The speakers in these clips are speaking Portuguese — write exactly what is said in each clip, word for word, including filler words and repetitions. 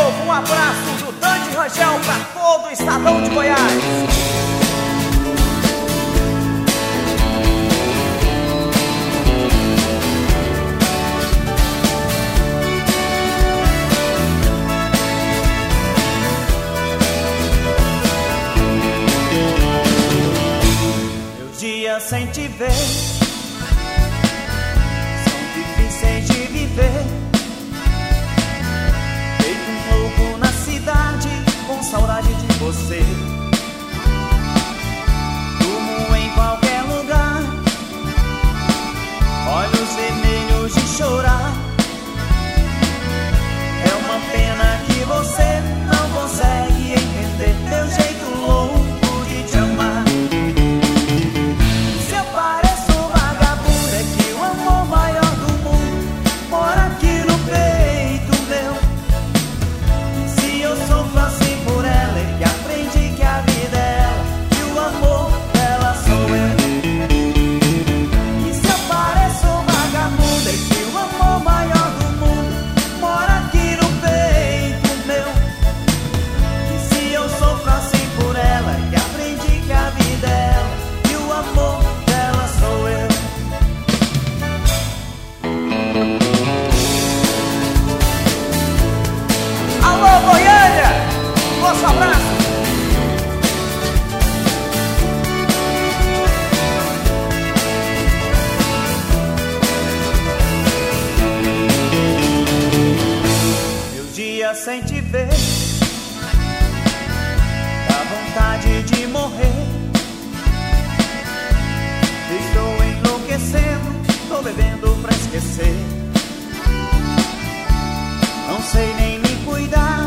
povo, um abraço do Dante Rangel pra todo o estadão de Goiás. Dias sem te ver são difíceis de viver. Feito um louco na cidade, com saudade de você. Durmo em qualquer lugar, olhos vermelhos de chorar. É uma pena que você não consegue entender meu jeito louco de te amar. Nosso abraço. Meu dia sem te ver dá vontade de morrer. Estou enlouquecendo, tô bebendo pra esquecer. Não sei nem me cuidar,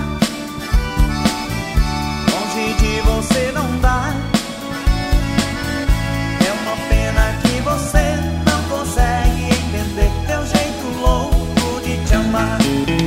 de você não dá. É uma pena que você não consegue entender meu jeito louco de te amar.